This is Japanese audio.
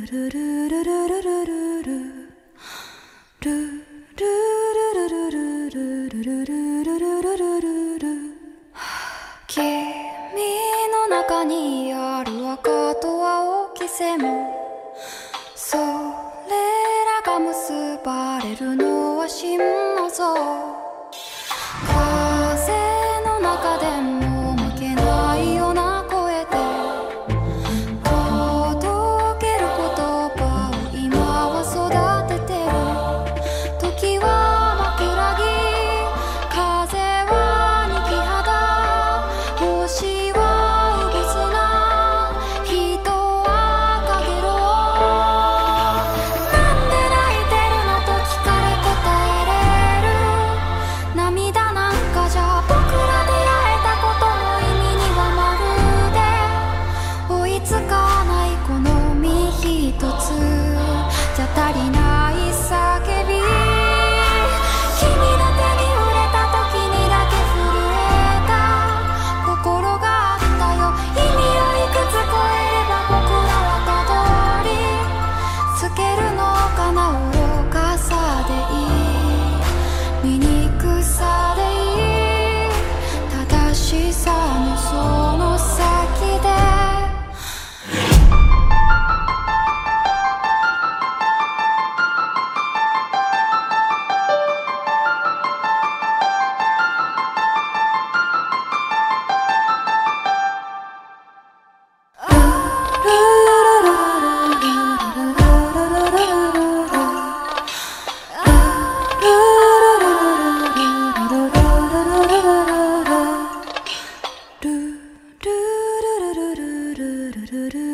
の中にある赤と青き線、それらが結ばれるのは真の像。風の中でも負けないような声で届ける言葉を今は育ててる。時は枕木、風は肉肌、星はうぐすな、人はかげろう。なんで泣いてるのと聞かれ答えれる。涙なんかじゃ僕ら出会えたことの意味にはまるで追いつかない。この身一つじゃ足りない叫び、君の手に触れた時にだけ震えた心があったよ。意味をいくつ超えれば僕らはたどり着けるのかな。愚かさでいい、醜さでいい、正しさのその先でルルルルルルルルル